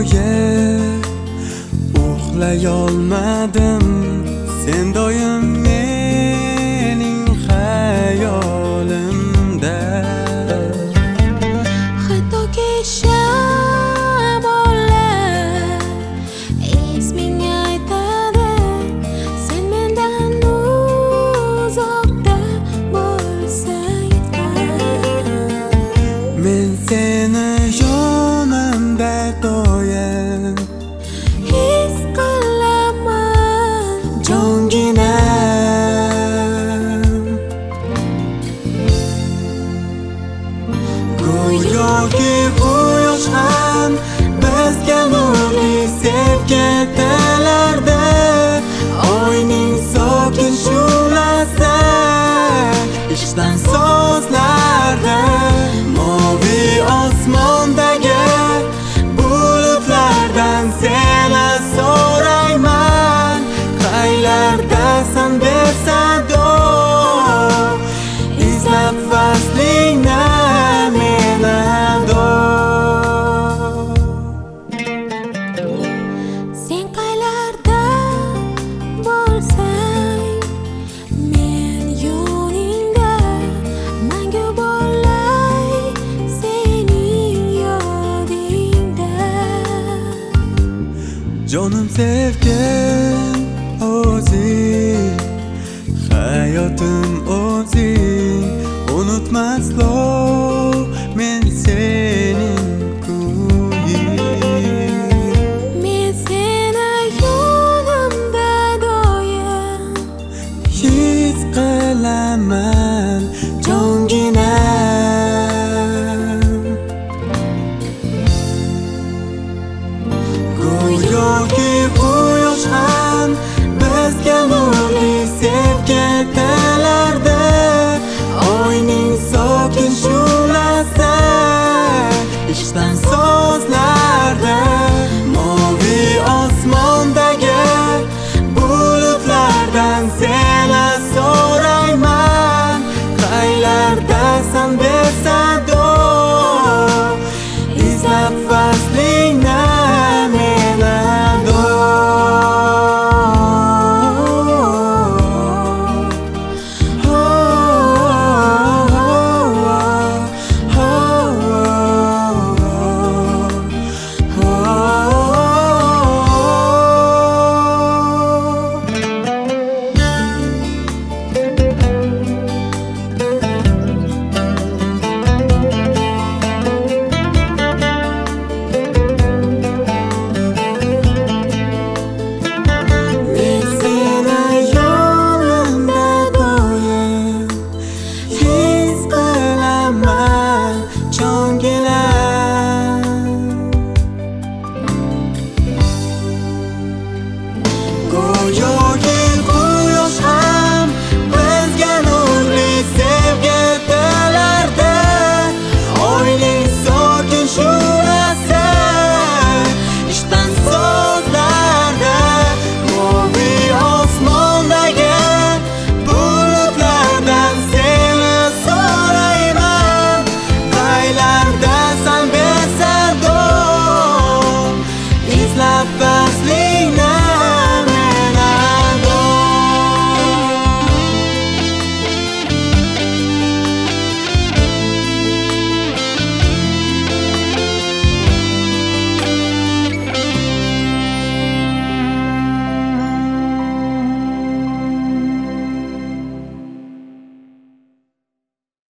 bo'yi uxlayolmadim, sen doim mening xayolimda. Hattoki shamollar esmingga aytadi, sen mendan uzoqda bo'lsang ham. Men seni yonimda doim his qilaman, jonginam. Go'yoki quyosh ham bizga nurli sevgi tilardi, oyning sokin shu'lasi ishdan so'zlardi. Moviy osmondagi bulutlardan seni so'rayman, qaylardasan deb sado izlab faslingni menado. sen qaylarda bo'lsang, men yoningda mangu bo'lay, sening yodingda. Jonim sevgim o'zing, hayotim o'zing, unutmaslik